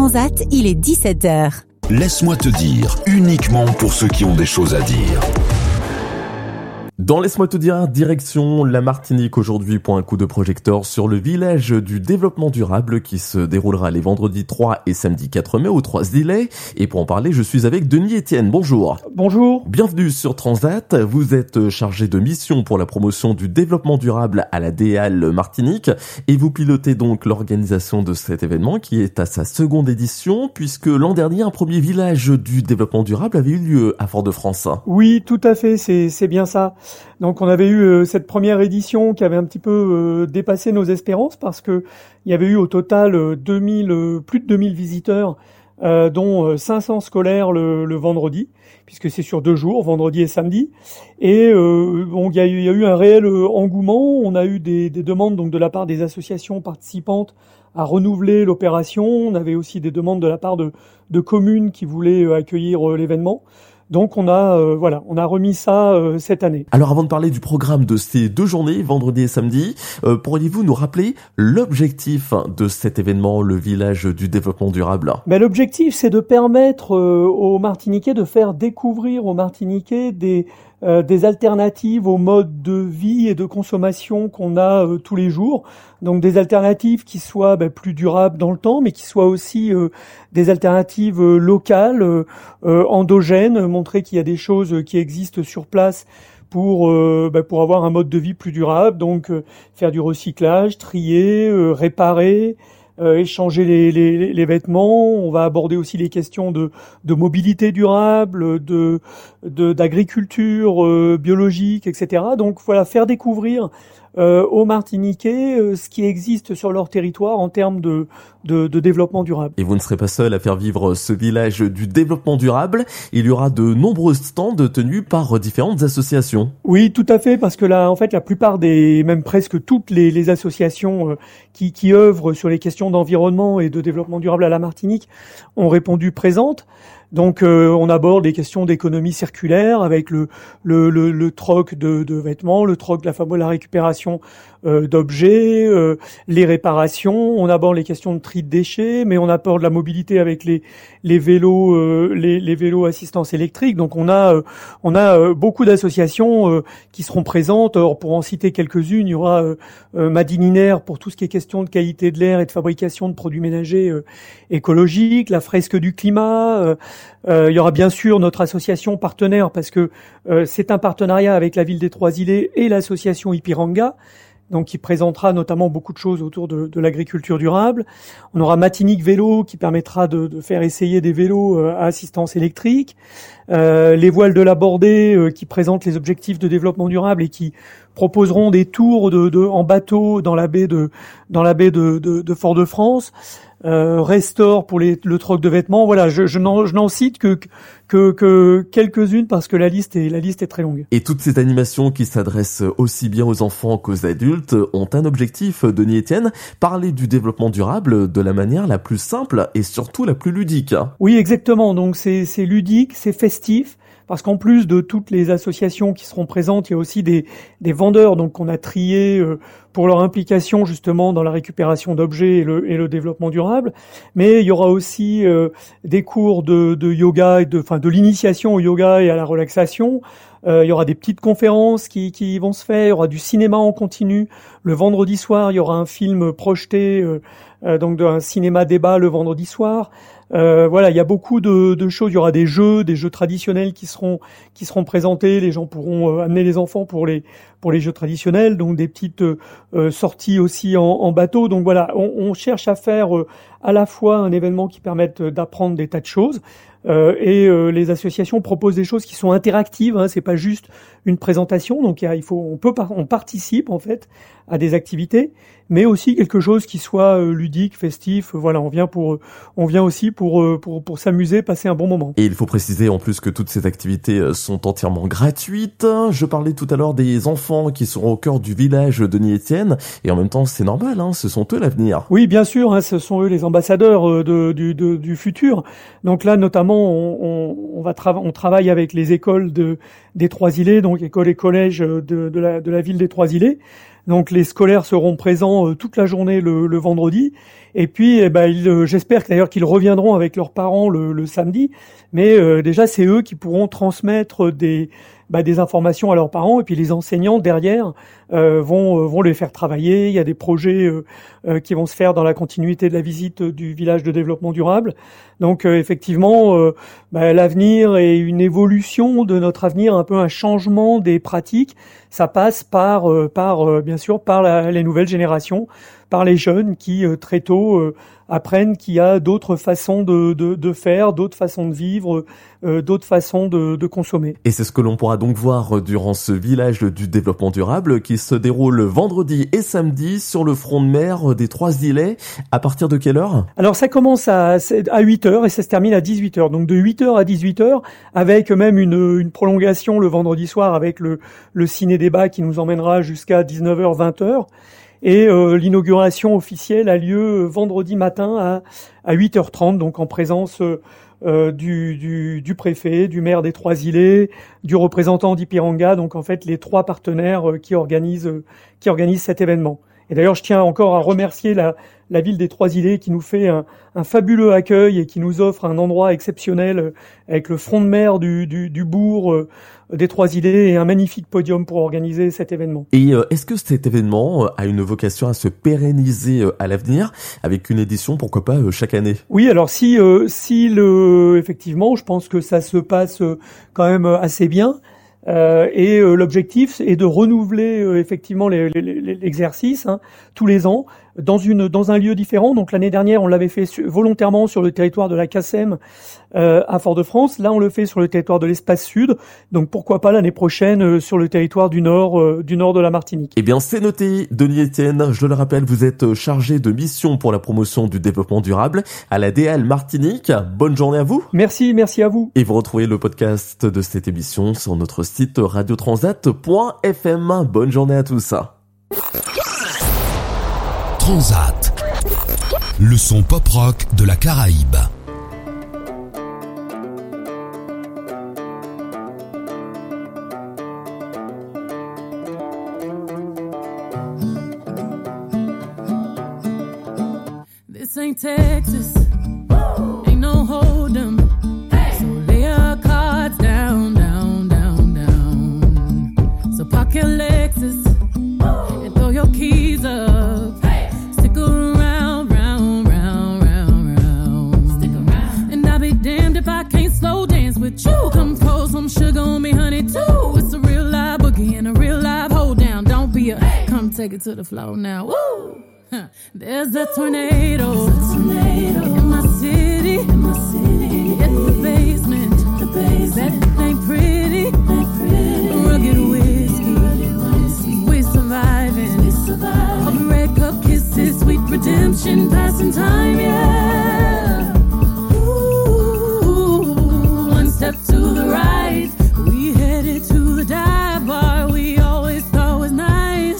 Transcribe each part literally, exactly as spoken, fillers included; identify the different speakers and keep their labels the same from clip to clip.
Speaker 1: Transat, il est dix-sept heures.
Speaker 2: Laisse-moi te dire, uniquement pour ceux qui ont des choses à dire.
Speaker 3: Dans Laisse-moi te dire, direction la Martinique aujourd'hui pour un coup de projecteur sur le village du développement durable qui se déroulera les vendredis trois et samedi quatre mai aux Trois-Îlets. Et pour en parler, je suis avec Denis Etienne. Bonjour.
Speaker 4: Bonjour.
Speaker 3: Bienvenue sur Transat. Vous êtes chargé de mission pour la promotion du développement durable à la D A L Martinique et vous pilotez donc l'organisation de cet événement qui est à sa seconde édition puisque l'an dernier, un premier village du développement durable avait eu lieu à Fort-de-France.
Speaker 4: Oui, tout à fait, c'est, c'est bien ça. Donc on avait eu euh, cette première édition qui avait un petit peu euh, dépassé nos espérances parce que il y avait eu au total euh, deux mille, euh, plus de deux mille visiteurs, euh, dont euh, cinq cents scolaires le, le vendredi, puisque c'est sur deux jours, vendredi et samedi. Et euh, bon, il y a eu, il y a eu un réel euh, engouement. On a eu des, des demandes donc de la part des associations participantes à renouveler l'opération. On avait aussi des demandes de la part de, de communes qui voulaient euh, accueillir euh, l'événement. Donc on a euh, voilà, on a remis ça euh, cette année.
Speaker 3: Alors avant de parler du programme de ces deux journées, vendredi et samedi, euh, pourriez-vous nous rappeler l'objectif de cet événement, le village du développement durable ?
Speaker 4: Ben, l'objectif, c'est de permettre euh, aux Martiniquais de faire découvrir aux Martiniquais des Euh, des alternatives au mode de vie et de consommation qu'on a euh, tous les jours. Donc des alternatives qui soient ben, plus durables dans le temps, mais qui soient aussi euh, des alternatives euh, locales, euh, euh, endogènes, montrer qu'il y a des choses qui existent sur place pour euh, ben, pour avoir un mode de vie plus durable. Donc euh, faire du recyclage, trier, euh, réparer, Euh, échanger les, les, les vêtements. On va aborder aussi les questions de, de mobilité durable, de, de d'agriculture euh, biologique, et cetera. Donc voilà, faire découvrir euh, aux Martiniquais euh, ce qui existe sur leur territoire en termes de, de, de développement durable.
Speaker 3: Et vous ne serez pas seul à faire vivre ce village du développement durable. Il y aura de nombreux stands tenus par différentes associations.
Speaker 4: Oui, tout à fait, parce que là, en fait, la plupart des, même presque toutes les, les associations euh, qui, qui œuvrent sur les questions d'environnement et de développement durable à la Martinique ont répondu présentes. Donc, euh, on aborde les questions d'économie circulaire avec le le, le, le troc de, de vêtements, le troc de la fameuse la récupération euh, d'objets, euh, les réparations. On aborde les questions de tri de déchets, mais on aborde la mobilité avec les les vélos, euh, les, les vélos assistance électrique. Donc, on a euh, on a euh, beaucoup d'associations euh, qui seront présentes. Alors, pour en citer quelques-unes, il y aura euh, euh, Madininaire pour tout ce qui est question de qualité de l'air et de fabrication de produits ménagers euh, écologiques, la fresque du climat. Euh, Euh, il y aura bien sûr notre association partenaire parce que euh, c'est un partenariat avec la ville des Trois-Îlets et l'association Ipiranga, donc qui présentera notamment beaucoup de choses autour de, de l'agriculture durable. On aura Matinique Vélo qui permettra de, de faire essayer des vélos euh, à assistance électrique. Euh, les voiles de la Bordée euh, qui présentent les objectifs de développement durable et qui proposeront des tours de, de en bateau dans la baie de dans la baie de, de, de Fort-de-France. Euh, Restore pour les, le troc de vêtements. Voilà, je, je n'en, je n'en cite que, que, que quelques-unes parce que la liste est, la liste est très longue.
Speaker 3: Et toutes ces animations qui s'adressent aussi bien aux enfants qu'aux adultes ont un objectif, Denis Etienne, parler du développement durable de la manière la plus simple et surtout la plus ludique.
Speaker 4: Oui, exactement. Donc c'est, c'est ludique, c'est festif. Parce qu'en plus de toutes les associations qui seront présentes, il y a aussi des, des vendeurs donc qu'on a triés euh, pour leur implication justement dans la récupération d'objets et le, et le développement durable. Mais il y aura aussi euh, des cours de, de yoga et de, enfin de l'initiation au yoga et à la relaxation. Euh, il y aura des petites conférences qui, qui vont se faire. Il y aura du cinéma en continu. Le vendredi soir, il y aura un film projeté, euh, euh, donc d'un cinéma débat le vendredi soir. Euh, voilà, il y a beaucoup de, de choses. Il y aura des jeux, des jeux traditionnels qui seront qui seront présentés. Les gens pourront euh, amener les enfants pour les pour les jeux traditionnels, donc des petites euh, sorties aussi en, en bateau. Donc voilà, on, on cherche à faire euh, à la fois un événement qui permette d'apprendre des tas de choses. Euh, et euh, les associations proposent des choses qui sont interactives, hein, c'est pas juste une présentation, donc il, y a, il faut, on peut, on participe en fait à des activités, mais aussi quelque chose qui soit euh, ludique, festif. Voilà, on vient pour, on vient aussi pour euh, pour pour s'amuser, passer un bon moment.
Speaker 3: Et il faut préciser en plus que toutes ces activités sont entièrement gratuites. Je parlais tout à l'heure des enfants qui seront au cœur du village de Denis Etienne, et en même temps c'est normal, hein, ce sont eux l'avenir.
Speaker 4: Oui, bien sûr, hein, ce sont eux les ambassadeurs de, du de, du futur. Donc là, notamment, on, on, on va trava- on travaille avec les écoles de des Trois-Îlets, donc écoles et collèges de, de la de la ville des Trois-Îlets. Donc les scolaires seront présents euh, toute la journée le, le vendredi. Et puis, eh ben, ils, euh, j'espère d'ailleurs qu'ils reviendront avec leurs parents le, le samedi. Mais euh, déjà, c'est eux qui pourront transmettre des, bah, des informations à leurs parents. Et puis les enseignants derrière euh, vont, euh, vont les faire travailler. Il y a des projets euh, euh, qui vont se faire dans la continuité de la visite du village de développement durable. Donc euh, effectivement, euh, bah, l'avenir et une évolution de notre avenir, un peu un changement des pratiques. Ça passe par, euh, par euh, bien sûr, par la, les nouvelles générations, par les jeunes qui euh, très tôt euh, apprennent qu'il y a d'autres façons de, de, de faire, d'autres façons de vivre, euh, d'autres façons de, de consommer.
Speaker 3: Et c'est ce que l'on pourra donc voir durant ce village du développement durable qui se déroule vendredi et samedi sur le front de mer des Trois-Îlets. À partir de quelle heure ?
Speaker 4: Alors ça commence à, à huit heures et ça se termine à dix-huit heures. Donc de huit heures à dix-huit heures, avec même une, une prolongation le vendredi soir avec le, le ciné-débat qui nous emmènera jusqu'à dix-neuf heures, vingt heures. Et euh, l'inauguration officielle a lieu vendredi matin à, à huit heures trente, donc en présence euh, du, du, du préfet, du maire des Trois-Îlets, du représentant d'Ipiranga, donc en fait les trois partenaires euh, qui organisent euh, qui organisent cet événement. Et d'ailleurs, je tiens encore à remercier la, la ville des Trois-Îlets qui nous fait un, un fabuleux accueil et qui nous offre un endroit exceptionnel euh, avec le front de mer du, du, du bourg euh, des Trois-Îlets et un magnifique podium pour organiser cet événement.
Speaker 3: Et euh, est-ce que cet événement euh, a une vocation à se pérenniser euh, à l'avenir avec une édition, pourquoi pas, euh, chaque année ?
Speaker 4: Oui, alors si, euh, si le, effectivement, je pense que ça se passe euh, quand même assez bien. Euh, et euh, l'objectif est de renouveler euh, effectivement les, les, les, l'exercice hein, tous les ans dans une dans un lieu différent. Donc l'année dernière, on l'avait fait su- volontairement sur le territoire de la C A C E M euh, à Fort-de-France. Là, on le fait sur le territoire de l'Espace Sud. Donc pourquoi pas l'année prochaine euh, sur le territoire du nord euh, du nord de la Martinique.
Speaker 3: Eh bien, c'est noté. Denis Etienne, je le rappelle, vous êtes chargé de mission pour la promotion du développement durable à la D L Martinique. Bonne journée à vous.
Speaker 4: Merci, merci à vous.
Speaker 3: Et vous retrouvez le podcast de cette émission sur notre site radiotransat point f m. Bonne journée à tous.
Speaker 2: Transat, le son pop-rock de la Caraïbe.
Speaker 5: This ain't Texas, ain't no hold'em. So lay your cards down, down, down, down. So park your Lexus and throw your keys up. Stick around, round, round, round, round. Stick around. And I'll be damned if I can't slow dance with you. Come pour some sugar on me, honey, too. It's a real live boogie and a real live hold down. Don't be a, come take it to the floor now. Woo! There's a tornado, There's a tornado in my city, in my city. Hit the basement, the basement. That ain't pretty, ain't pretty. Rugged whiskey, rugged whiskey. We surviving, we surviving. All the red cup kisses, sweet redemption, passing time, yeah. Ooh, one step to the right, we headed to the dive bar we always thought was nice.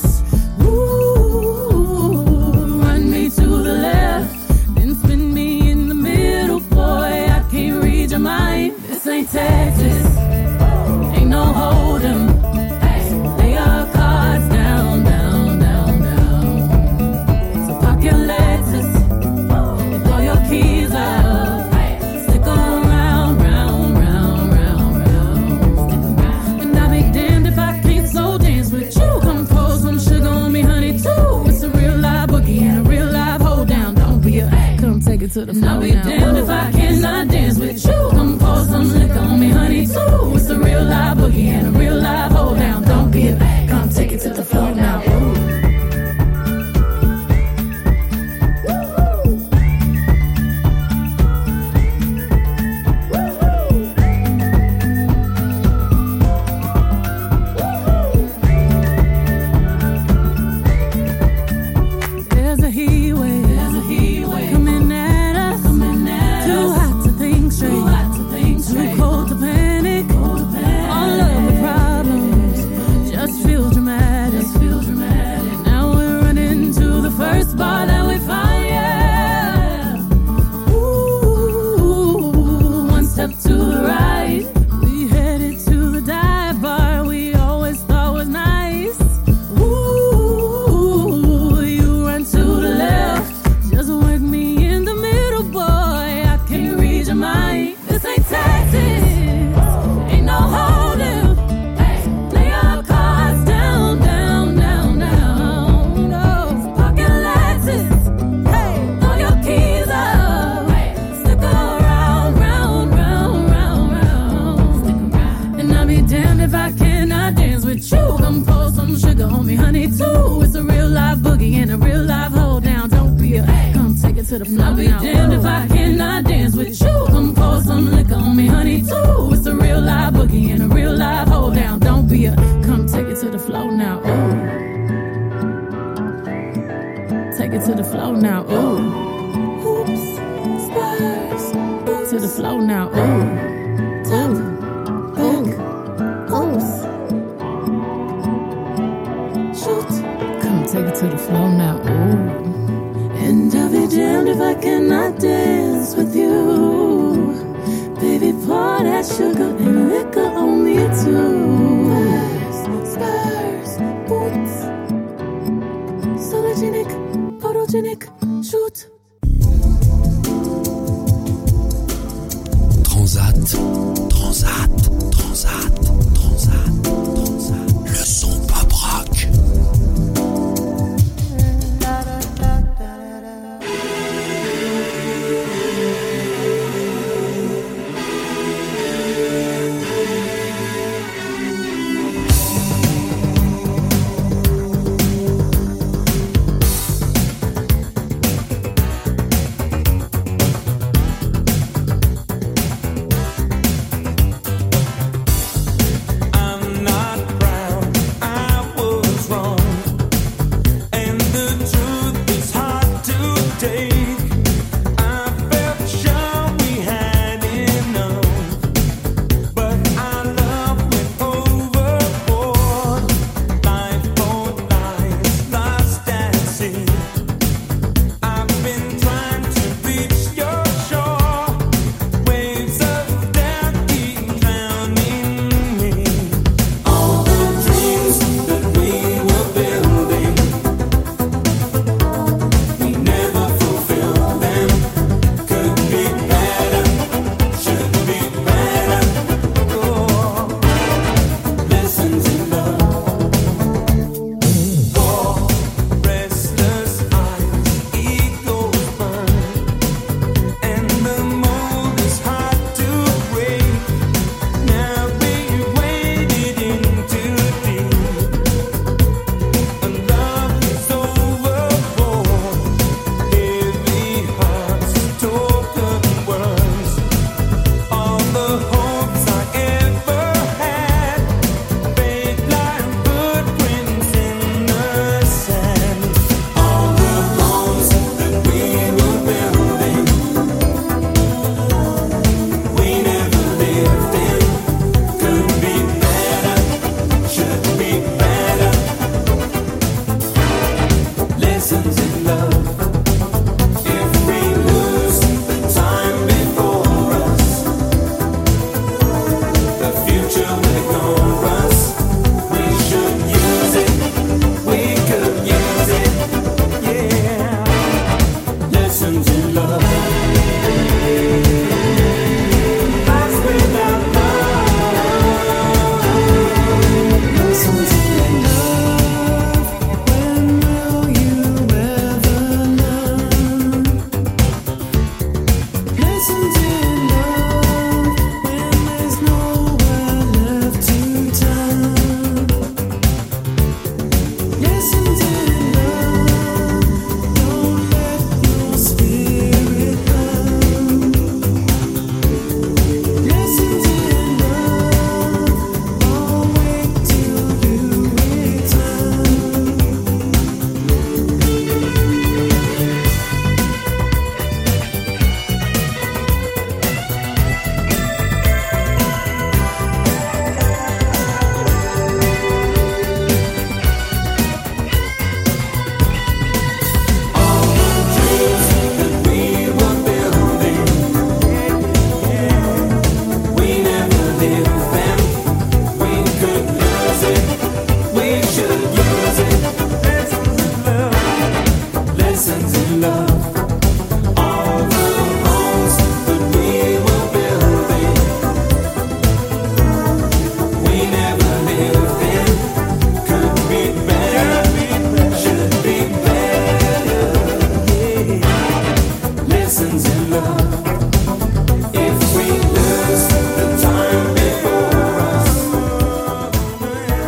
Speaker 5: To the left, then spin me in the middle, boy, I can't read your mind. This ain't Texas, ain't no hold'em. So lay your cards down, down, down, down. So park your Lexus and throw your keys up. Stick around, round, round, round, round. And I'll be damned if I can't slow dance with you. Come pour some sugar on me, honey, too. It's a real live boogie and a real live hold down. Don't be a, come take it to the floor. I'll be damned if I cannot dance with you. Come pour some liquor on me, honey, too. It's a real live boogie and a real live hold down. Don't be a, come take it to the floor now. Just take it to the floor. I'll be damned if I cannot dance with you. Come pour some liquor on me, honey, too. It's a real live boogie and a real live hold down. Don't be a, come take it to the floor now, ooh. Take it to the floor now, ooh. Hoops, spurs, to the floor now, ooh. Ooh, ooh, oops. Shoot, come take it to the floor now, ooh. And I'll be damned if I cannot dance with you. Baby, pour that sugar and liquor on me too. Spurs, spurs, boots. Sologenic, photogenic, shoot.
Speaker 2: Transat, Transat, Transat, Transat, Transat. Le son pop rock.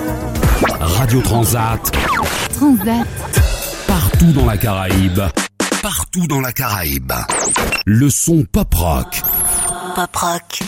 Speaker 2: Radio Transat.
Speaker 1: Transat.
Speaker 2: Partout dans la Caraïbe. partout dans la Caraïbe. Le son pop rock.
Speaker 1: Pop rock.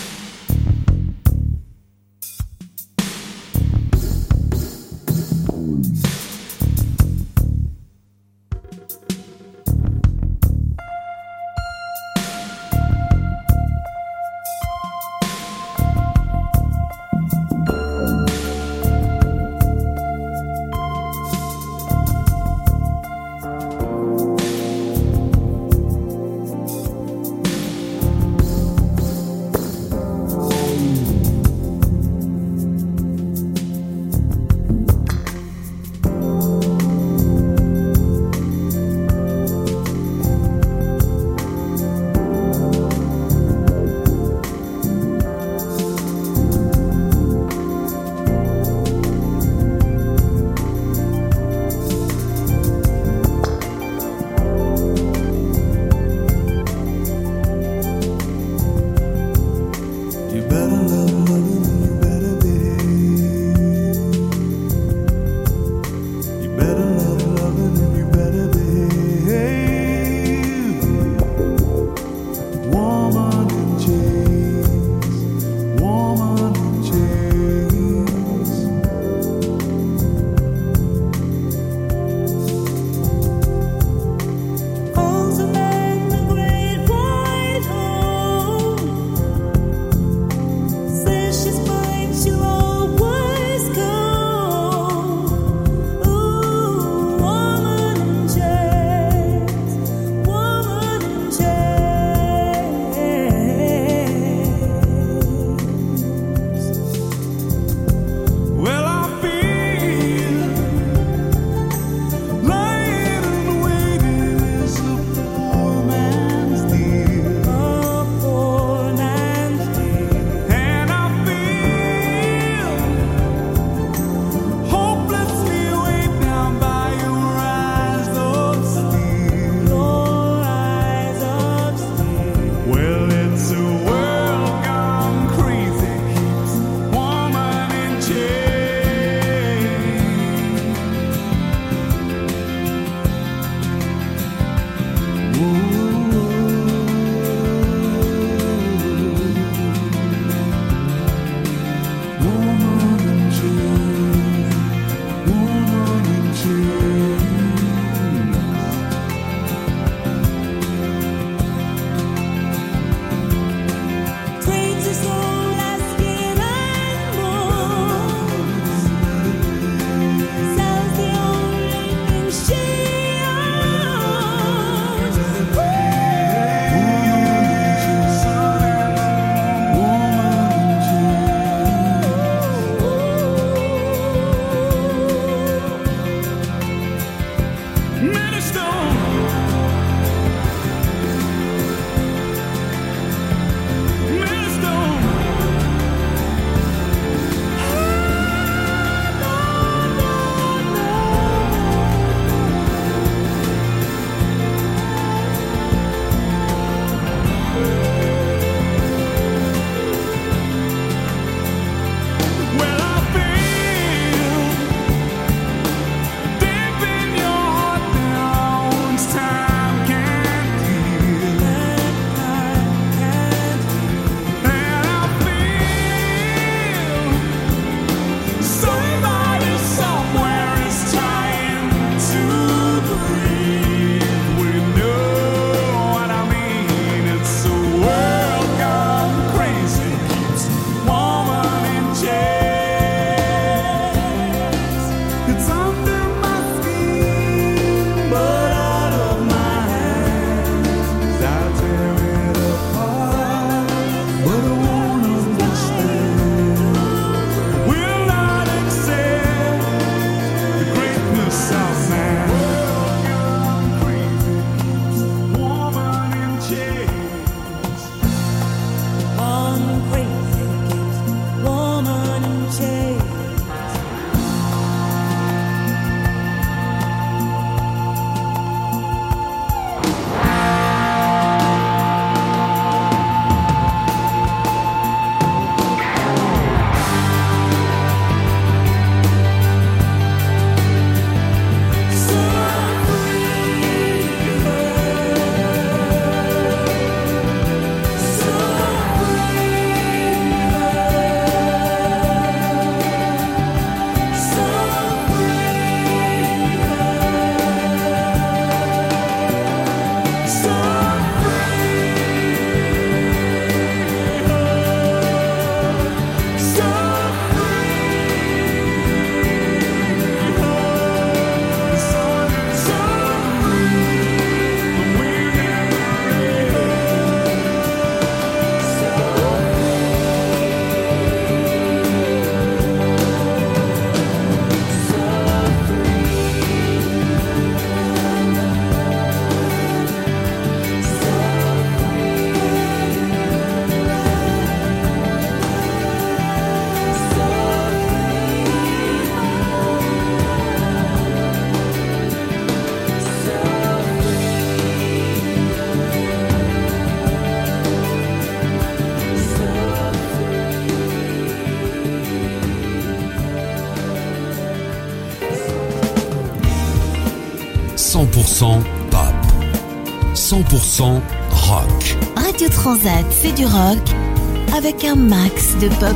Speaker 2: cent pop, cent pour cent rock.
Speaker 1: Radio Transat, c'est du rock avec un max de pop.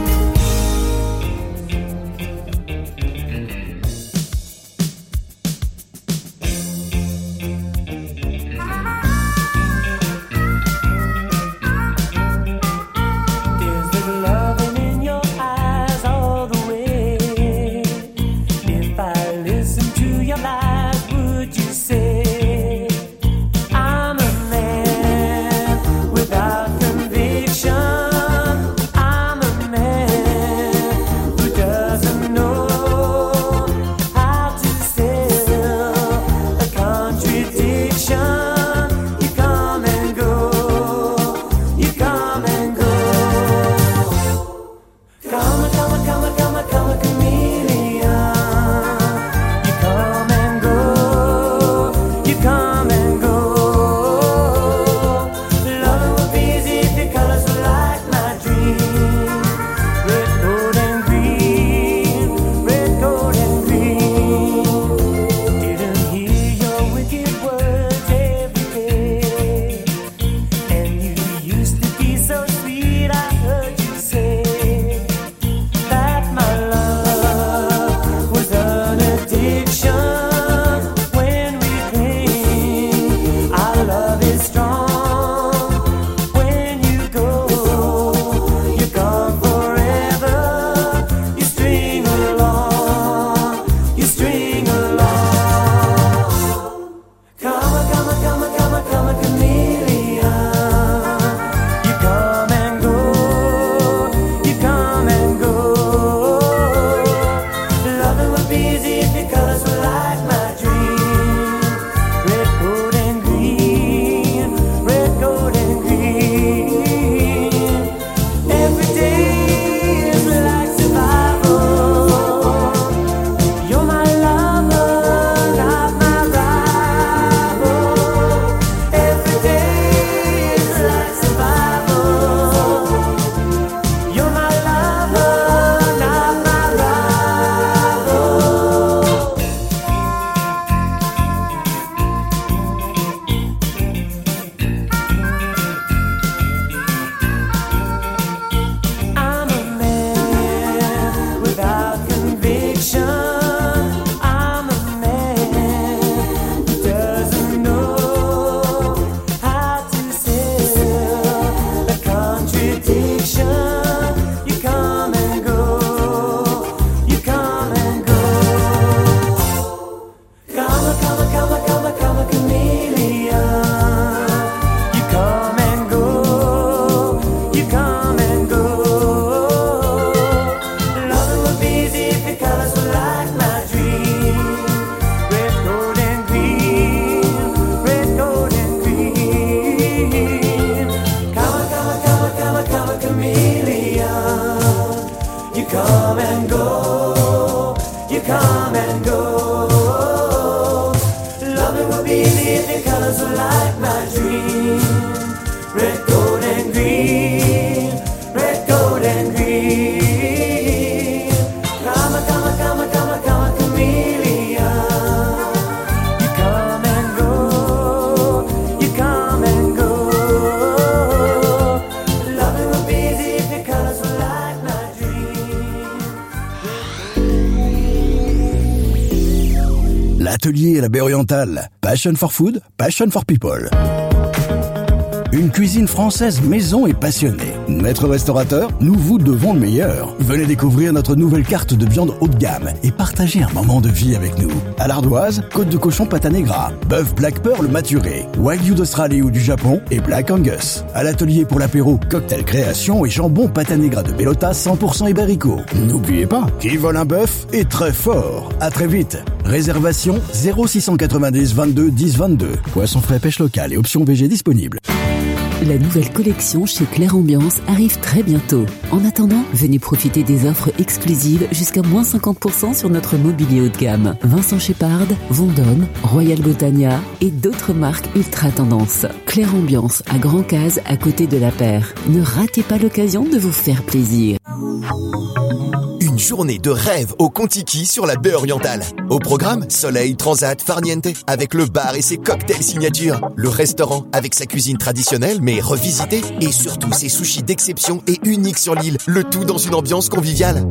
Speaker 6: L'atelier à la baie orientale. Passion for food, passion for people. Une cuisine française maison et passionnée. Maître restaurateur, nous vous devons le meilleur. Venez découvrir notre nouvelle carte de viande haut de gamme et partagez un moment de vie avec nous. À l'ardoise, côte de cochon pâte à negra, bœuf Black Pearl maturé, wagyu d'Australie ou du Japon et Black Angus. À l'atelier pour l'apéro, cocktail création et jambon pâte à negra de Bellota cent pour cent ibérico. N'oubliez pas, qui vole un bœuf est très fort. À très vite. Réservation zéro six cent quatre-vingt-dix vingt-deux dix vingt-deux. Poisson frais, pêche locale et options V G disponibles.
Speaker 7: La nouvelle collection chez Claire Ambiance arrive très bientôt. En attendant, venez profiter des offres exclusives jusqu'à moins cinquante pour cent sur notre mobilier haut de gamme. Vincent Shepard, Vendôme, Royal Botania et d'autres marques ultra tendance. Claire Ambiance à Grand Case à côté de la Paire. Ne ratez pas l'occasion de vous faire plaisir.
Speaker 2: Une
Speaker 8: une journée de rêve au Contiki sur la baie orientale. Au programme, soleil, transat, farniente, avec le bar et ses cocktails signature, le restaurant avec sa cuisine traditionnelle mais revisitée, et surtout ses sushis d'exception et uniques sur l'île, le tout dans une ambiance conviviale.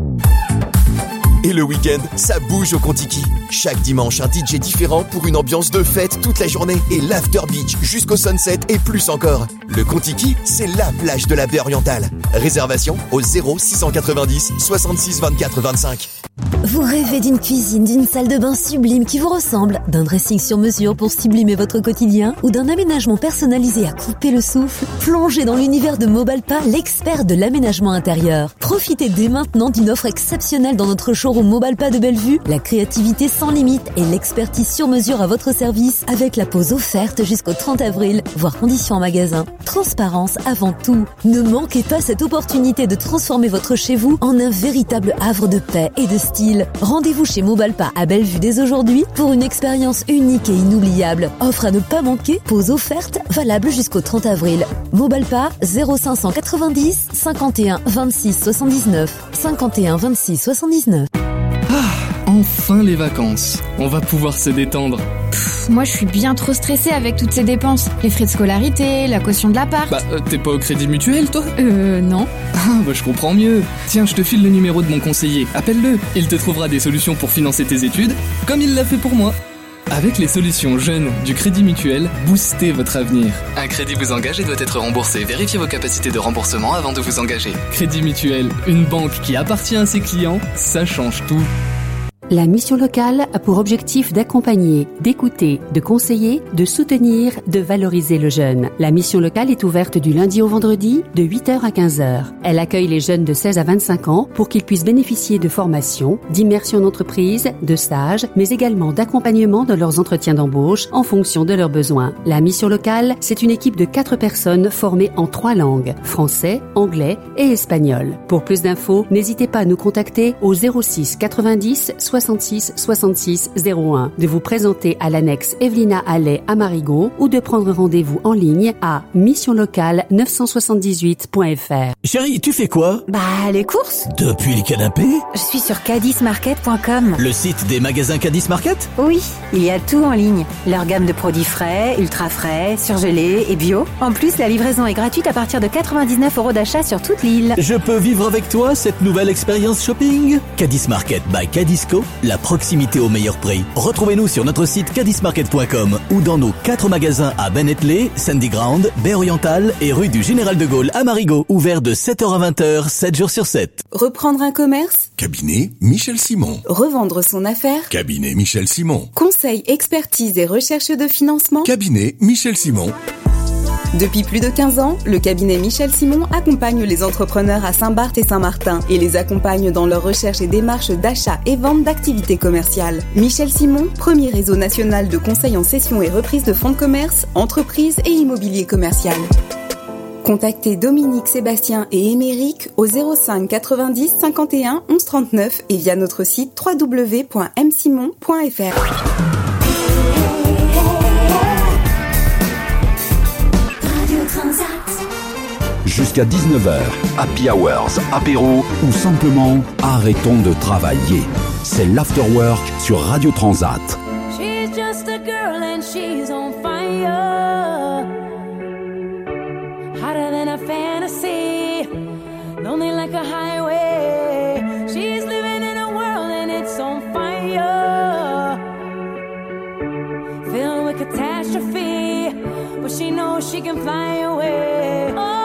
Speaker 8: Et le week-end, ça bouge au Contiki. Chaque dimanche, un D J différent pour une ambiance de fête toute la journée et l'after beach jusqu'au sunset et plus encore. Le Contiki, c'est la plage de la baie orientale. Réservation au zéro six cent quatre-vingt-dix soixante-six vingt-quatre vingt-cinq.
Speaker 9: Vous rêvez d'une cuisine, d'une salle de bain sublime qui vous ressemble, d'un dressing sur mesure pour sublimer votre quotidien ou d'un aménagement personnalisé à couper le souffle? Plongez dans l'univers de Mobalpa, l'expert de l'aménagement intérieur. Profitez dès maintenant d'une offre exceptionnelle dans notre showroom Mobalpa de Bellevue, la créativité sans limite et l'expertise sur mesure à votre service avec la pause offerte jusqu'au trente avril, voire conditions en magasin. Transparence avant tout. Ne manquez pas cette opportunité de transformer votre chez vous en un véritable havre de paix et de style. Rendez-vous chez Mobalpa à Bellevue dès aujourd'hui pour une expérience unique et inoubliable. Offre à ne pas manquer, pause offerte, valable jusqu'au trente avril. Mobalpa zéro cinq cent quatre-vingt-dix cinquante et un vingt-six soixante-dix-neuf cinquante et un vingt-six soixante-dix-neuf.
Speaker 10: Ah, enfin les vacances. On va pouvoir se détendre.
Speaker 11: Pff, moi je suis bien trop stressée avec toutes ces dépenses. Les frais de scolarité, la caution de l'appart.
Speaker 10: Bah euh, t'es pas au Crédit Mutuel toi?
Speaker 11: Euh non.
Speaker 10: Ah bah je comprends mieux. Tiens, je te file le numéro de mon conseiller. Appelle-le. Il te trouvera des solutions pour financer tes études, comme il l'a fait pour moi. Avec les solutions jeunes du Crédit Mutuel, boostez votre avenir. Un crédit vous engage et doit être remboursé. Vérifiez vos capacités de remboursement avant de vous engager. Crédit Mutuel, une banque qui appartient à ses clients, ça change tout.
Speaker 12: La mission locale a pour objectif d'accompagner, d'écouter, de conseiller, de soutenir, de valoriser le jeune. La mission locale est ouverte du lundi au vendredi de huit heures à quinze heures. Elle accueille les jeunes de seize à vingt-cinq ans pour qu'ils puissent bénéficier de formations, d'immersion d'entreprise, de stages, mais également d'accompagnement dans leurs entretiens d'embauche en fonction de leurs besoins. La mission locale, c'est une équipe de quatre personnes formées en trois langues, français, anglais et espagnol. Pour plus d'infos, n'hésitez pas à nous contacter au zéro six quatre-vingt-dix soixante-six soixante-six zéro un, de vous présenter à l'annexe Evelina Allais à Marigot ou de prendre rendez-vous en ligne à mission locale neuf cent soixante-dix-huit point f r.
Speaker 13: Chérie, tu fais quoi?
Speaker 14: Bah, les courses.
Speaker 13: Depuis le canapé?
Speaker 14: Je suis sur cadis market point com.
Speaker 13: Le site des magasins Cadis Market?
Speaker 14: Oui, il y a tout en ligne. Leur gamme de produits frais, ultra frais, surgelés et bio. En plus, la livraison est gratuite à partir de quatre-vingt-dix-neuf euros d'achat sur toute l'île.
Speaker 13: Je peux vivre avec toi cette nouvelle expérience shopping? Cadis Market by Cadisco, la proximité au meilleur prix. Retrouvez-nous sur notre site cadis market point com ou dans nos quatre magasins à Bennettley, Sandy Ground, baie orientale et rue du Général de Gaulle à Marigot, ouvert de sept heures à vingt heures, sept jours sur sept.
Speaker 15: Reprendre un commerce?
Speaker 16: Cabinet Michel Simon.
Speaker 15: Revendre son affaire?
Speaker 16: Cabinet Michel Simon.
Speaker 15: Conseil, expertise et recherche de financement?
Speaker 16: Cabinet Michel Simon.
Speaker 15: Depuis plus de quinze ans, le cabinet Michel Simon accompagne les entrepreneurs à Saint-Barth et Saint-Martin et les accompagne dans leur recherche et démarche d'achat et vente d'activités commerciales. Michel Simon, premier réseau national de conseil en cession et reprise de fonds de commerce, entreprises et immobilier commercial. Contactez Dominique, Sébastien et Émeric au zéro cinq quatre-vingt-dix cinquante et un onze trente-neuf et via notre site w w w point m simon point f r.
Speaker 2: Jusqu'à dix-neuf heures, Happy Hours, apéro ou simplement arrêtons de travailler. C'est l'Afterwork sur Radio Transat.
Speaker 5: She's just a girl and she's on fire. Hotter than a fantasy. Lonely like a highway. She's living in a world and it's on fire. Filled with catastrophe. But she knows she can fly away. Oh,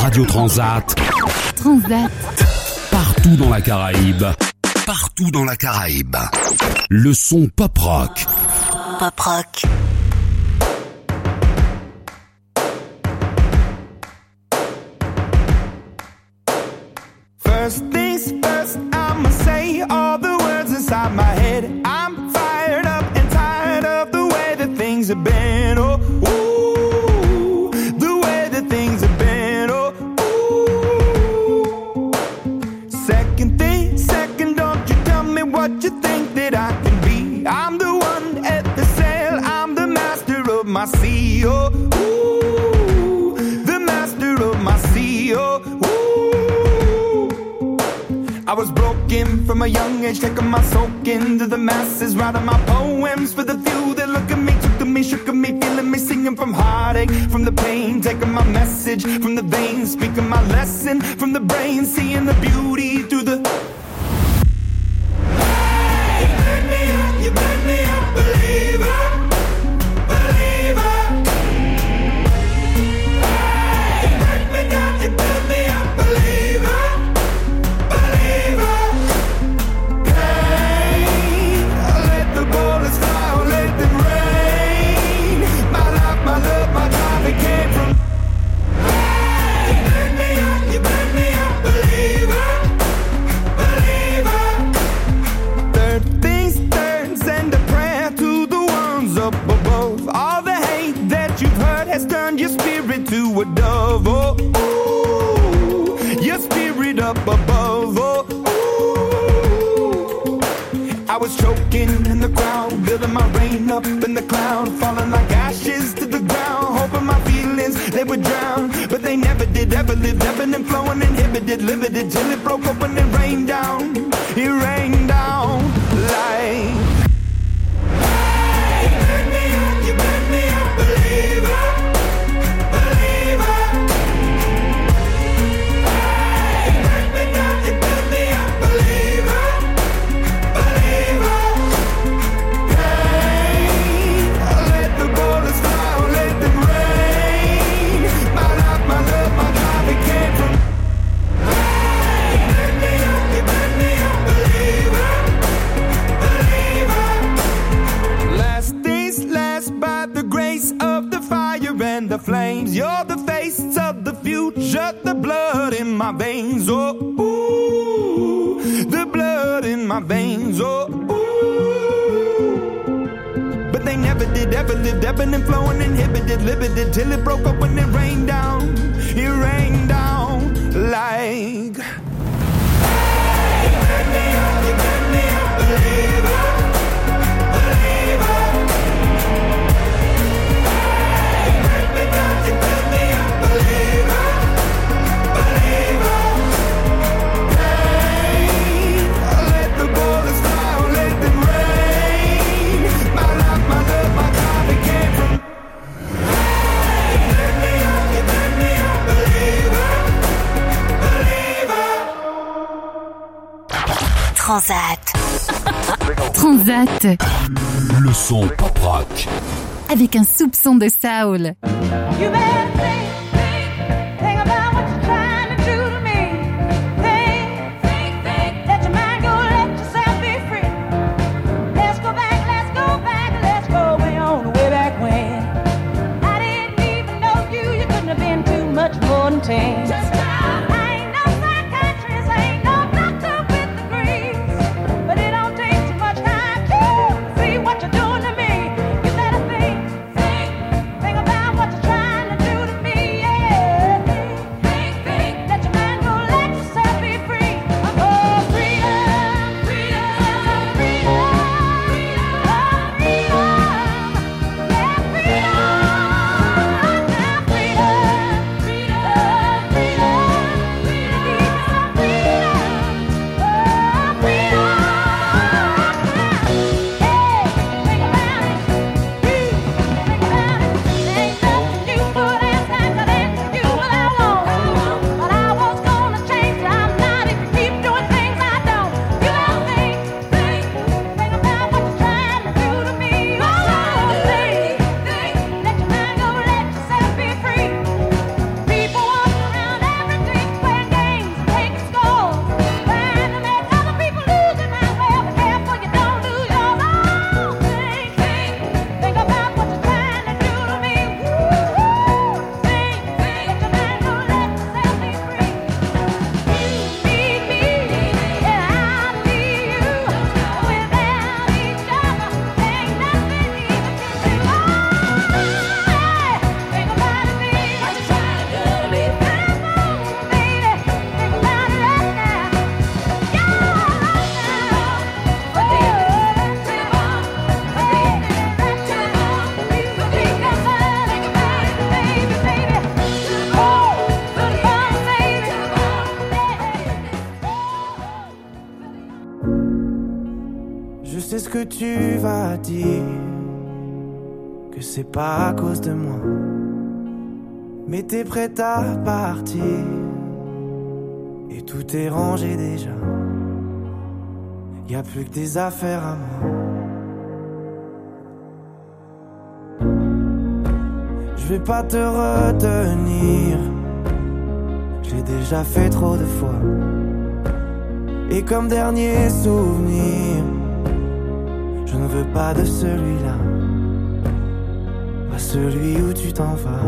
Speaker 2: Radio Transat.
Speaker 7: Transat.
Speaker 2: Partout dans la Caraïbe. Partout dans la Caraïbe. Le son pop rock.
Speaker 1: Pop rock.
Speaker 17: First things first, I'ma say all the words inside my head. I'm fired up and tired of the way that things have been. Oh, ooh, the way that things have been. Oh, ooh. Second thing, second, don't you tell me what you think that I can be. I'm the one at the sail, I'm the master of my sea. Oh, ooh, the master of my sea. Oh, ooh. I was broken from a young age, taking my soak into the masses, writing my poems for the few that look at me, took to me, shook at me, feeling me, singing from heartache, from the pain, taking my message from the veins, speaking my lesson from the brain, seeing the beauty through the... Hey, you burn me up, you burn me up, believer, believer. Hey, you burn me down, you burn me up, believer. Turned your spirit to a dove, oh, ooh, your spirit up above, oh, ooh. I was choking in the crowd, building my rain up in the cloud, falling like ashes to the ground, hoping my feelings, they would drown, but they never did, ever lived, ebbing and flowing, inhibited, limited, till it broke up and it rained down, it rained down like... Hey, you burn me up, you burn me up, believer. The flames, you're the face of the future, the blood in my veins, oh, ooh, the blood in my veins, oh, ooh. But they never did, ever lived, ebbing and flowing, inhibited, limited, till it broke up when it rained down, it rained down like... Hey, you burn me up, you burn me up, believer, believer.
Speaker 1: Transat.
Speaker 7: Transat.
Speaker 2: Le son pop rock.
Speaker 7: Avec un soupçon de soul.
Speaker 18: You better think, think, think about what you're trying to do to me. Think, think, think, let your mind go, let yourself be free. Let's go back, let's go back, let's go way on, way back when. I didn't even know you, you couldn't have been too much more than ten. Just try.
Speaker 19: What you're doing to me, you better think, think, think about what you're trying to do to me.
Speaker 17: Je sais ce que tu vas dire, que c'est pas à cause de moi, mais t'es prête à partir, et tout est rangé déjà. Y'a plus que des affaires à moi. Je vais pas te retenir, je l'ai déjà fait trop de fois. Et comme dernier souvenir, je ne veux pas de celui-là, pas celui où tu t'en vas.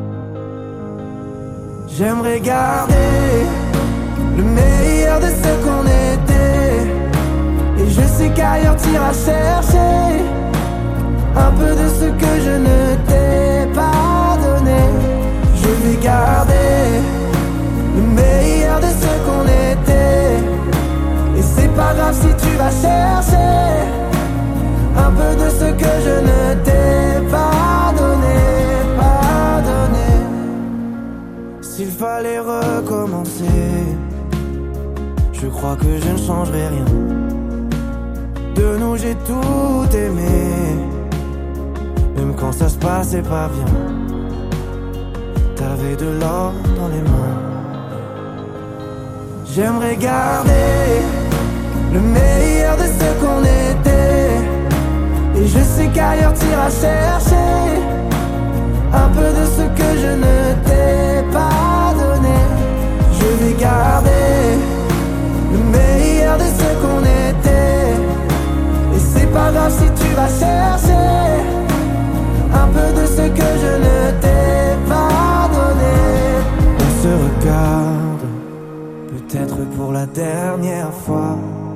Speaker 17: J'aimerais garder le meilleur de ce qu'on était, et je sais qu'ailleurs t'iras chercher un peu de ce que je ne t'ai pas donné. Je vais garder le meilleur de ce qu'on était, et c'est pas grave si tu vas chercher un peu de ce que je ne t'ai pas donné, pas donné. S'il fallait recommencer, je crois que je ne changerai rien. De nous j'ai tout aimé, même quand ça se passait pas bien. T'avais de l'or dans les mains. J'aimerais garder le meilleur de ce qu'on était, et je sais qu'ailleurs t'iras chercher un peu de ce que je ne t'ai pas donné. Je vais garder le meilleur de ce qu'on était, et c'est pas grave si tu vas chercher un peu de ce que je ne t'ai pas donné. On se regarde, peut-être pour la dernière fois,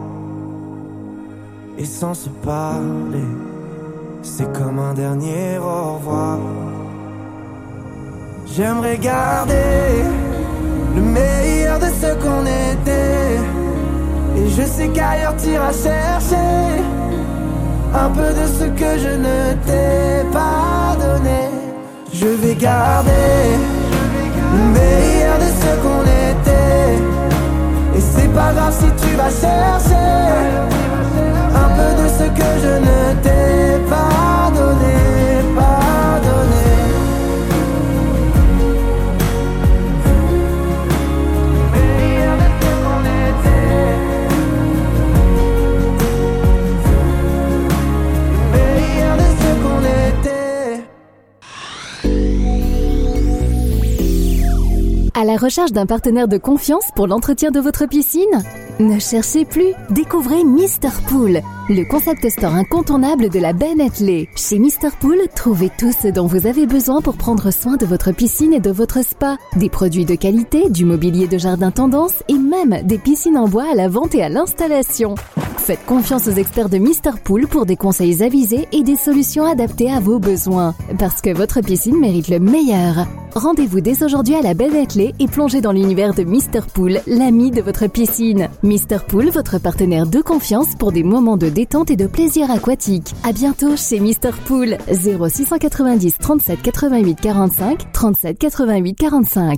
Speaker 17: et sans se parler, c'est comme un dernier au revoir. J'aimerais garder le meilleur de ce qu'on était, et je sais qu'ailleurs t'iras chercher un peu de ce que je ne t'ai pas donné. Je vais garder le meilleur de ce qu'on était, et c'est pas grave si tu vas chercher un peu de ce que je ne t'ai pas donné, pas donné. Meilleur de ce qu'on était, meilleur de ce qu'on était.
Speaker 19: À la recherche d'un partenaire de confiance pour l'entretien de votre piscine ? Ne cherchez plus, découvrez Mister Pool, le concept store incontournable de la baie Netley. Chez Mister Pool, trouvez tout ce dont vous avez besoin pour prendre soin de votre piscine et de votre spa. Des produits de qualité, du mobilier de jardin tendance et même des piscines en bois à la vente et à l'installation. Faites confiance aux experts de Mister Pool pour des conseils avisés et des solutions adaptées à vos besoins. Parce que votre piscine mérite le meilleur. Rendez-vous dès aujourd'hui à la baie Netley et plongez dans l'univers de Mister Pool, l'ami de votre piscine. Mister Pool, votre partenaire de confiance pour des moments de détente et de plaisir aquatique. À bientôt chez Mister Pool. zéro six cent quatre-vingt-dix trente-sept quatre-vingt-huit quarante-cinq, trente-sept quatre-vingt-huit quarante-cinq.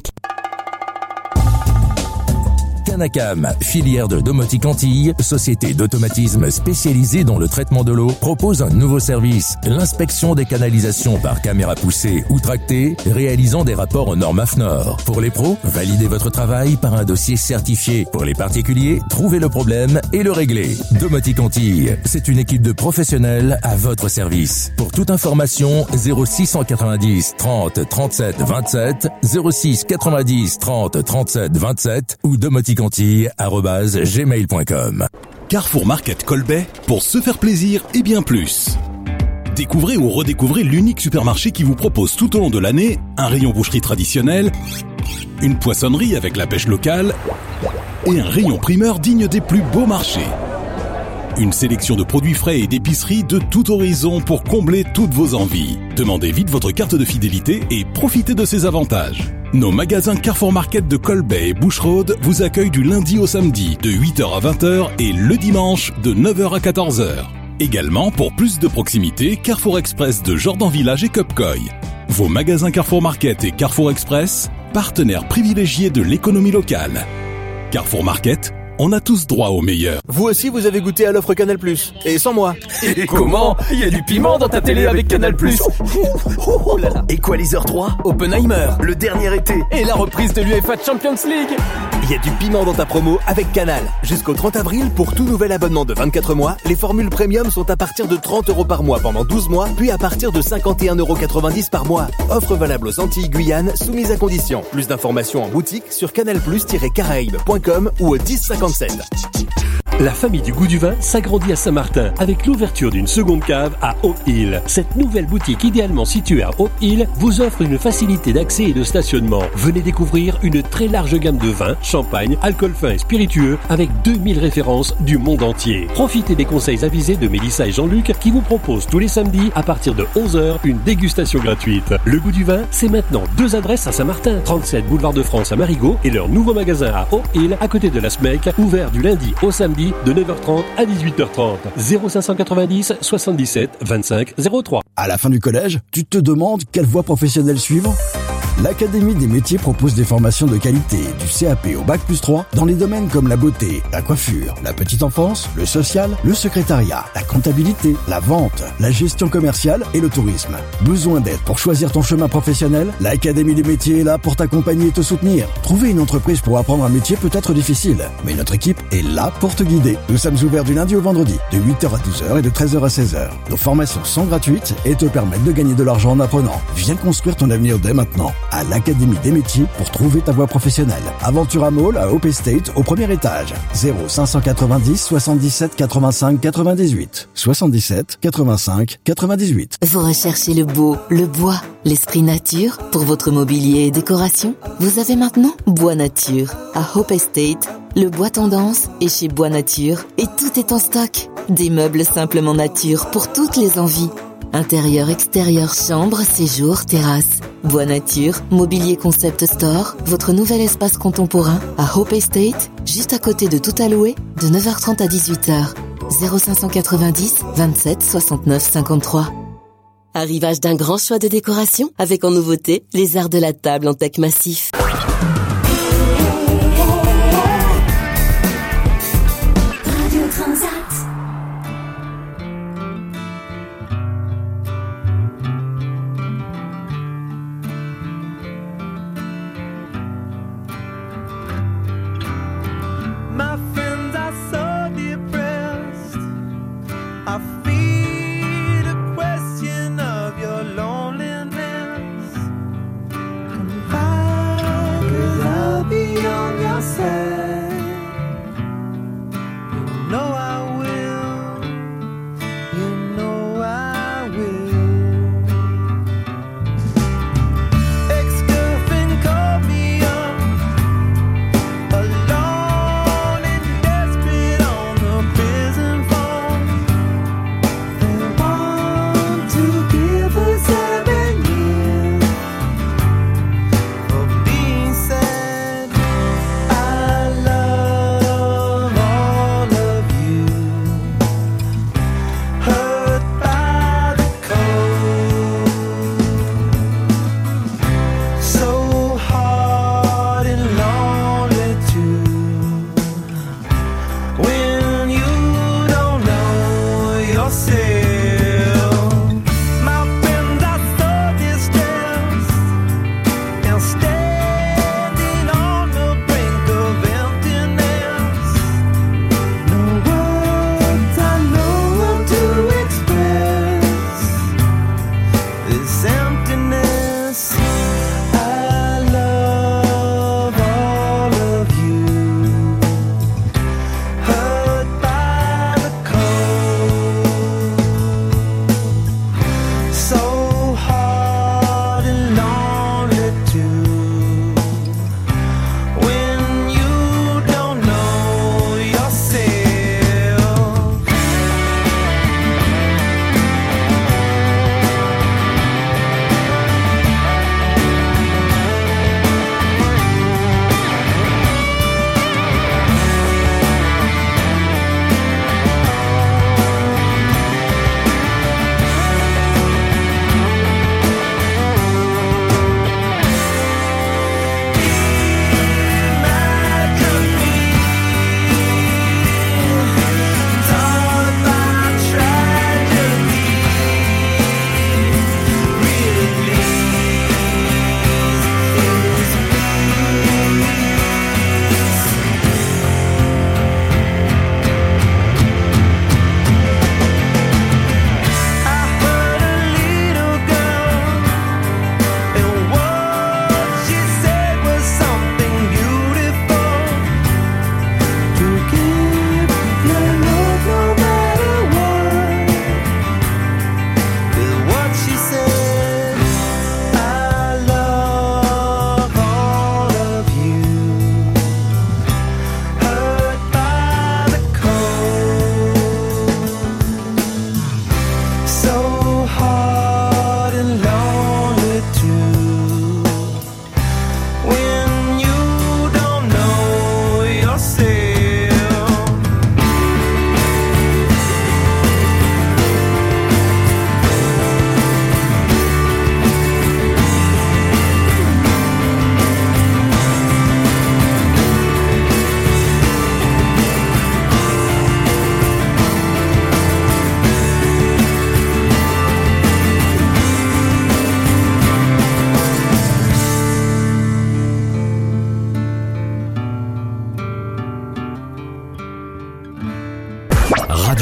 Speaker 20: Canacam, filière de Domotique Antilles, société d'automatisme spécialisée dans le traitement de l'eau, propose un nouveau service, l'inspection des canalisations par caméra poussée ou tractée, réalisant des rapports aux normes A F N O R. Pour les pros, validez votre travail par un dossier certifié. Pour les particuliers, trouvez le problème et le réglez. Domotique Antilles, c'est une équipe de professionnels à votre service. Pour toute information, zéro six cent quatre-vingt-dix trente trente-sept vingt-sept, zéro six quatre-vingt-dix trente trente-sept vingt-sept ou domotique antilles arobase gmail point com.
Speaker 21: Carrefour Market Colbet, pour se faire plaisir et bien plus. Découvrez ou redécouvrez l'unique supermarché qui vous propose tout au long de l'année un rayon boucherie traditionnel, une poissonnerie avec la pêche locale et un rayon primeur digne des plus beaux marchés. Une sélection de produits frais et d'épiceries de tout horizon pour combler toutes vos envies. Demandez vite votre carte de fidélité et profitez de ses avantages. Nos magasins Carrefour Market de Colbet et Boucheraude vous accueillent du lundi au samedi de huit heures à vingt heures et le dimanche de neuf heures à quatorze heures. Également, pour plus de proximité, Carrefour Express de Jordan Village et Cupcoy. Vos magasins Carrefour Market et Carrefour Express, partenaires privilégiés de l'économie locale. Carrefour Market, on a tous droit au meilleur.
Speaker 4: Vous aussi, vous avez goûté à l'offre Canal plus, et sans moi.
Speaker 22: Et comment ? Il y a du piment dans ta télé avec Canal plus. Oh là là.
Speaker 4: Equalizer trois, Oppenheimer, le dernier été.
Speaker 22: Et la reprise de l'U E F A Champions League.
Speaker 4: Il y a du piment dans ta promo avec Canal. Jusqu'au trente avril, pour tout nouvel abonnement de vingt-quatre mois, les formules premium sont à partir de trente euros par mois pendant douze mois, puis à partir de cinquante et un euros quatre-vingt-dix par mois. Offre valable aux Antilles Guyane, soumise à condition. Plus d'informations en boutique sur canal plus tiret caraïbes point com ou au dix cinquante-sept.
Speaker 23: La famille du goût du vin s'agrandit à Saint-Martin avec l'ouverture d'une seconde cave à Haut Hill. Cette nouvelle boutique idéalement située à Haut Hill vous offre une facilité d'accès et de stationnement. Venez découvrir une très large gamme de vins, champagne, alcool fin et spiritueux avec deux mille références du monde entier. Profitez des conseils avisés de Mélissa et Jean-Luc qui vous proposent tous les samedis à partir de onze heures une dégustation gratuite. Le goût du vin, c'est maintenant deux adresses à Saint-Martin, trente-sept boulevard de France à Marigot et leur nouveau magasin à Haut Hill à côté de la S M E C, ouvert du lundi au samedi de neuf heures trente à dix-huit heures trente. zéro cinq cent quatre-vingt-dix soixante-dix-sept vingt-cinq zéro trois.
Speaker 6: À la fin du collège, tu te demandes quelle voie professionnelle suivre ? L'Académie des métiers propose des formations de qualité, du C A P au bac plus trois, dans les domaines comme la beauté, la coiffure, la petite enfance, le social, le secrétariat, la comptabilité, la vente, la gestion commerciale et le tourisme. Besoin d'aide pour choisir ton chemin professionnel ? L'Académie des métiers est là pour t'accompagner et te soutenir. Trouver une entreprise pour apprendre un métier peut être difficile, mais notre équipe est là pour te guider. Nous sommes ouverts du lundi au vendredi, de huit heures à douze heures et de treize heures à seize heures. Nos formations sont gratuites et te permettent de gagner de l'argent en apprenant. Viens construire ton avenir dès maintenant à l'Académie des métiers pour trouver ta voie professionnelle. Aventura Mall à Hope Estate au premier étage. zéro cinq cent quatre-vingt-dix soixante-dix-sept quatre-vingt-cinq quatre-vingt-dix-huit. soixante-dix-sept quatre-vingt-cinq quatre-vingt-dix-huit.
Speaker 1: Vous recherchez le beau, le bois, l'esprit nature pour votre mobilier et décoration ? Vous avez maintenant Bois Nature à Hope Estate. Le bois tendance est chez Bois Nature et tout est en stock. Des meubles simplement nature pour toutes les envies. Intérieur, extérieur, chambre, séjour, terrasse. Bois Nature, Mobilier Concept Store, votre nouvel espace contemporain à Hope Estate, juste à côté de Tout à louer, de neuf heures trente à dix-huit heures. zéro cinq cent quatre-vingt-dix vingt-sept soixante-neuf cinquante-trois. Arrivage d'un grand choix de décoration avec en nouveauté les arts de la table en teck massif.
Speaker 17: My friends are so depressed. I feed a question of your loneliness. Confide, 'cause I'll be on your side. You know I will. You know I will. Ex-girlfriend called me up alone.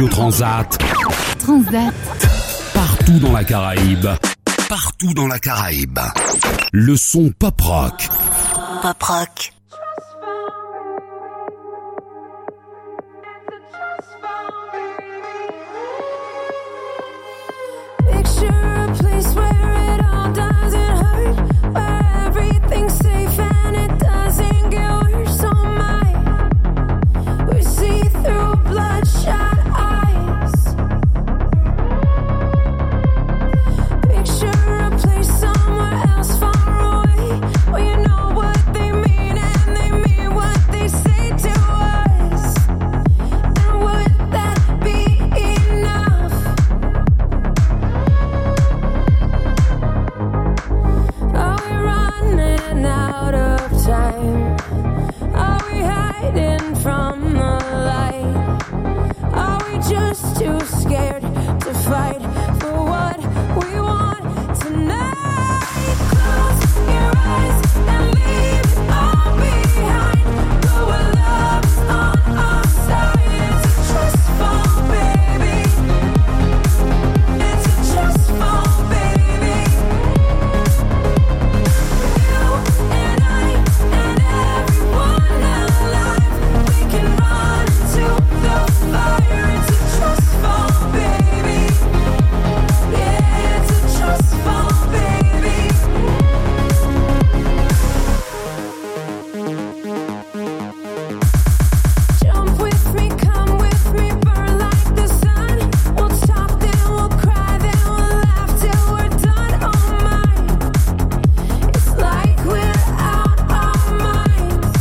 Speaker 2: Radio Transat.
Speaker 19: Transat.
Speaker 2: Partout dans la Caraïbe. Partout dans la Caraïbe. Le son pop rock.
Speaker 3: Pop rock.
Speaker 18: Picture a place where it all doesn't hurt, where everything's safe and it doesn't get worse. Oh my, we see through bloodshot eyes. Picture a place somewhere else far away, where you know what they mean and they mean what they say to us. And would that be enough? Are we running out of time? Are we hiding from the light? Are we just too scared to fight for what we want tonight? Close your eyes and leave it all behind. Go where love's on our side. It's a trust fall, baby. It's a trust fall, baby. You and I and everyone alive, we can run into the fire. It's a trust fall, baby. Yeah, it's a trust fall, baby. Jump with me, come with me, burn like the sun. We'll talk, then we'll cry, then we'll laugh till we're done. Oh my, it's like we're out our minds.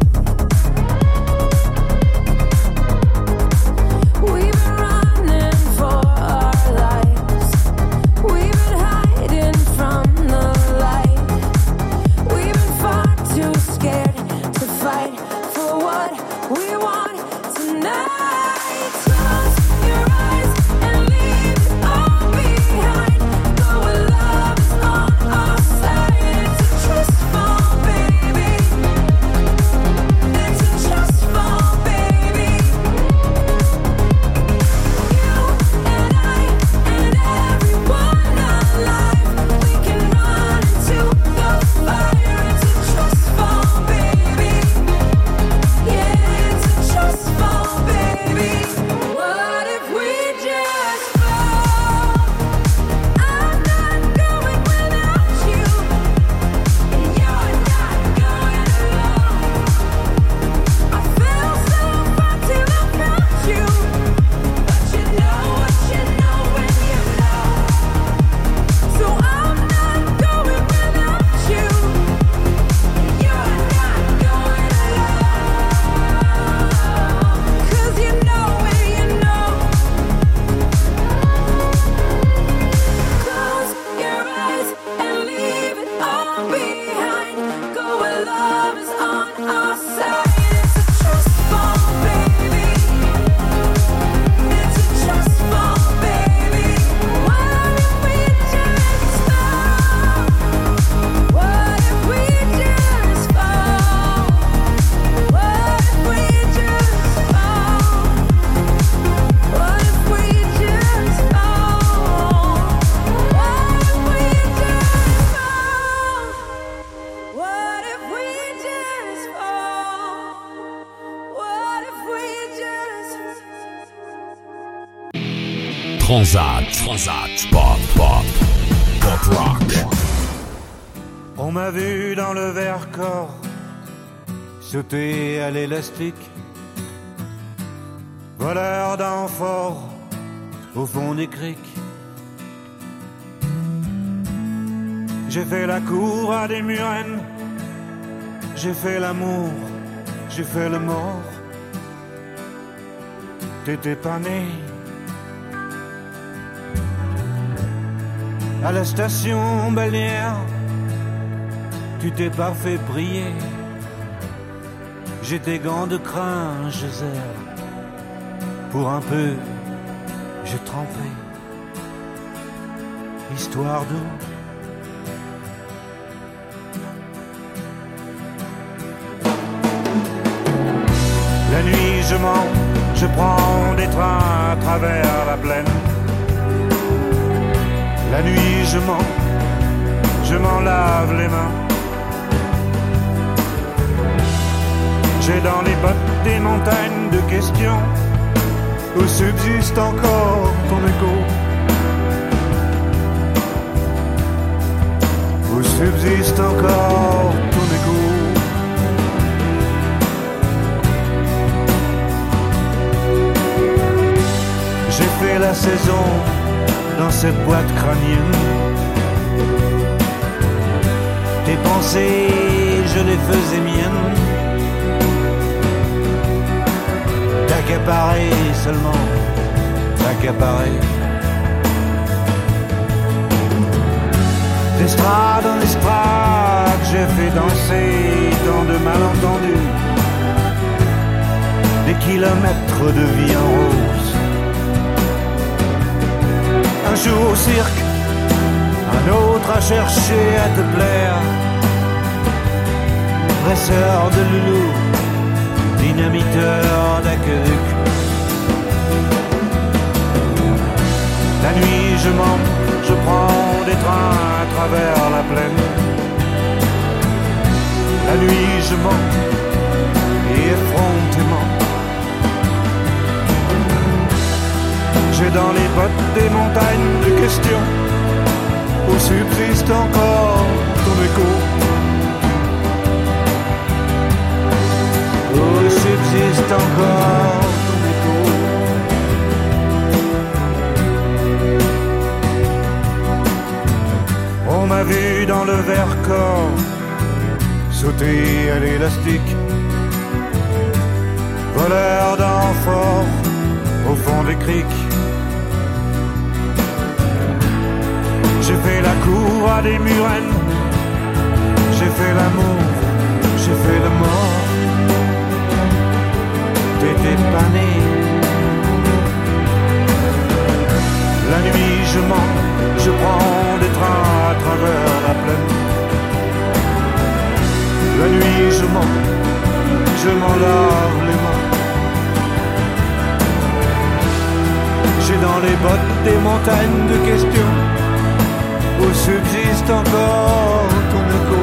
Speaker 18: We've been running for our lives. We've been hiding from the light. We've been far too scared to fight for what we want tonight. Close your eyes and leave it all behind. Go where love is on our side. It's a trust fall, baby. It's a trust fall, baby. You and I and everyone alive, we can run into the fire. It's a trust fall, baby. Yeah, it's a trust fall, baby. What if we just fall? I'm not going without you, and you're not going alone. I feel so far till I found you, but you know what you know when you know. So I'm not going without you, and you're not going alone. 'Cause you know when you know. Close your eyes and leave it all behind. Go where love is on our side. It's a trust fall, baby. It's a trust fall, baby. What if we just fall? What if we just fall? What if we just fall? What if we just fall? What if we just fall? What if we just fall? What if we just
Speaker 2: Transat. Transat. Pop, pop. Pop rock.
Speaker 8: On m'a vu dans le Vercors sauter à l'élastique, voleur d'amphores au fond des criques. J'ai fait la cour à des murennes, j'ai fait l'amour, j'ai fait le mort. T'étais pas né. À la station balnéaire, tu t'es pas fait briller. J'ai tes gants de crin, je serre. Pour un peu, j'ai trempé. Histoire d'eau. La nuit je mens, Je prends des trains à travers la plaine. La nuit je mens, je m'en lave les mains. J'ai dans les bottes des montagnes de questions où subsiste encore ton écho. Où subsiste encore ton écho. J'ai fait la saison dans cette boîte crânienne. Tes pensées, je les faisais miennes. T'accaparer seulement, t'accaparer. D'estrade en estrade, j'ai fait danser tant de malentendus. Des kilomètres de vie en rose. Un jour au cirque, un autre à chercher à te plaire. Dresseur de loulou, dynamiteur d'aqueduc. La nuit je mens, je prends des trains à travers la plaine. La nuit je mens, et effrontément. J'ai dans les bottes des montagnes de questions où subsiste encore ton écho. Où subsiste encore ton écho. On m'a vu dans le Vercors sauter à l'élastique. Voleur d'amphores au fond des criques. J'ai fait la cour à des murennes. J'ai fait l'amour, j'ai fait le mort. T'étais pas né. La nuit je mens, je prends des trains à travers la plaine. La nuit je mens, je m'en lave les mains. J'ai dans les bottes des montagnes de questions où subsiste encore ton écho.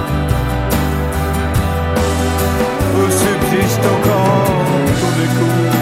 Speaker 8: Où subsiste encore ton écho.